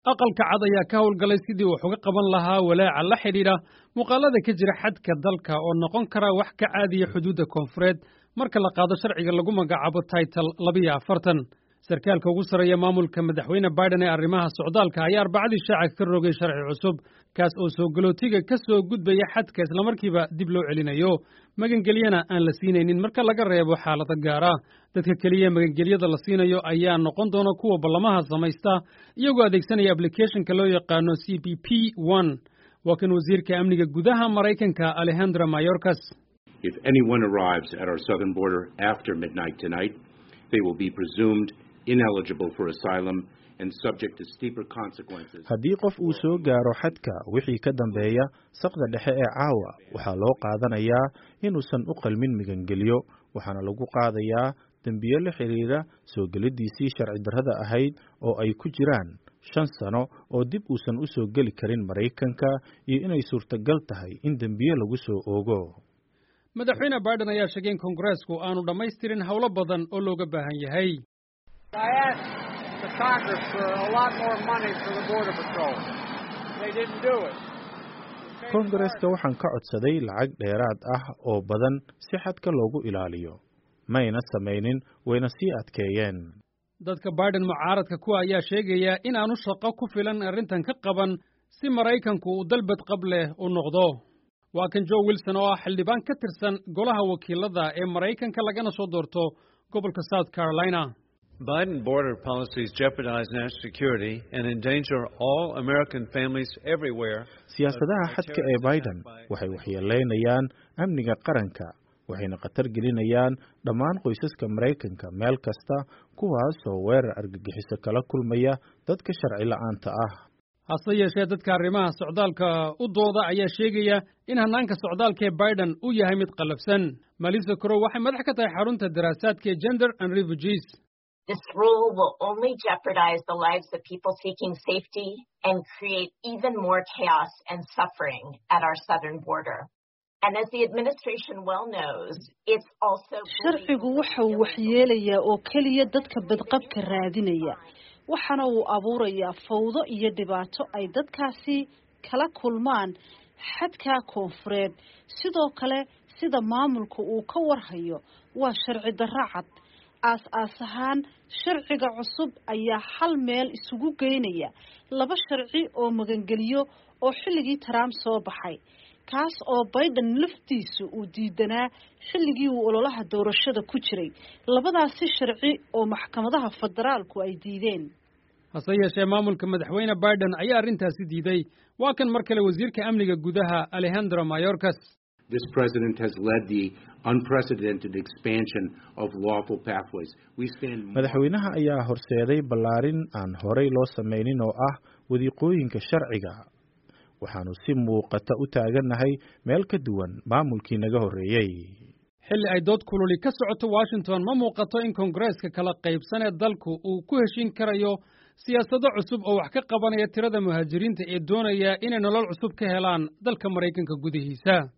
aqalka cad ayaa ka howlgalay sidii wax uga qaban lahaa walaaca la xidhiidha muuqaalada ka jira xadka dalka oo noqon kara wax ka caadiya xuduudda koonfureed marka la qaado sharciga lagu magacaabo Title 42. sarkaalka ugu sarreeya maamulka madaxweyne Biden ee arrimaha socdaalka ayaa Arbacadii shaaca ka rogay sharci cusub kaas oo soo galootiga ka soo gudbaya xadka isla markiiba dib loo celinayo magangelyana aan la siinaynin marka laga reebo xaalada gaara. dadka kaliya magangelyada la siinayo ayaa noqon doona kuwa ballamaha samaysta iyagoo adeegsanaya applicationka loo yaqaano CBP-1. waa kan wasiirka amniga gudaha Maraykanka Alejandro Mayorkas. If anyone arrives at our southern border after midnight tonight, they will be presumed ineligible for asylum and subject to steeper consequences. haddii qof uu soo gaaro xadka wixii ka dambeeya saqda dhexe ee caawa waxaa loo qaadanayaa inuusan u qalmin migangelyo waxaana lagu qaadayaa dembiyo la xiriira soo gelidiisii sharci darrada ahayd oo ay ku jiraan 5 sano oo dib uusan u soo geli karin Maraykanka iyo inay suurtagal tahay in dembiyo lagu soo oogo. madaxweyne Biden ayaa sheegay in Kongareesku aanu dhamaystirin hawlo badan oo looga baahan yahay. I asked the Congress for a lot more money for the Border Patrol. They didn't do it. Kongareeska waxaan ka codsaday lacag dheeraad ah oo badan si xadka loogu ilaaliyo. mayna samaynin wayna sii adkeeyeen. dadka Biden mucaaradka kuwa ayaa sheegaya in aanu shaqo ku filan arrintan ka qaban si Maraykanku uu dalbad qab leh u noqdo. waa kan Joe Wilson oo ah xildhibaan ka tirsan golaha wakiilada ee Maraykanka lagana soo doorto gobolka South Carolina. Biden border policies jeopardize national security and endanger all American families everywhere. siyaasadaha xadka ee Biden waxay waxyeeleynayaan amniga qaranka waxayna khatar gelinayaan dhammaan qoysaska Maraykanka meel kasta kuwaas oo weerar argagixiso kala kulmaya dadka sharci la'aanta ah. hase yeeshee dadka arrimaha socdaalka u dooda ayaa sheegaya in hannaanka socdaalka ee Biden uu yahay mid qalafsan. Melissa Crow waxay madax ka tahay xarunta daraasaadka ee Gender and Refugees. This rule will only jeopardize the lives of people seeking safety and create even more chaos and suffering at our southern border. And as the administration well knows, it's also sharcigu waxa uu waxyeelayaa oo kaliya dadka badqabka raadinaya waxaana uu abuurayaa fawdo iyo dhibaato ay dadkaasi kala kulmaan xadka koonfureed. sidoo kale sida maamulku uu ka warhayo waa sharci darro cad. aas ahaan sharciga cusub ayaa hal meel isugu geynaya 2 sharci oo magangeliyo oo xilligii Trump soo baxay kaas oo Biden laftiisu uu diidanaa xilligii uu ololaha doorashada ku jiray. labadaasi sharci oo maxkamadaha federaalku ay diideen. hase yeeshee maamulka madaxweyne Biden ayaa arrintaasi diiday. waa kan mar kale wasiirka amniga gudaha Alejandro Mayorkas. This president has led the unprecedented expansion of lawful pathways. madaxweynaha ayaa horseeday ballaarin aan horey loo samaynin oo ah wadiiqooyinka sharciga. waxaanu si muuqata u taaganahay meel ka duwan maamulkii naga horeeyay. xilli ay dood kululi ka socoto Washington ma muuqato in Kongareeska kala qaybsan ee dalku uu ku heshin karayo siyaasado cusub oo wax ka qabanaya tirada muhaajiriinta ee doonaya inay nolol cusub ka helaan dalka Maraykanka gudihiisa.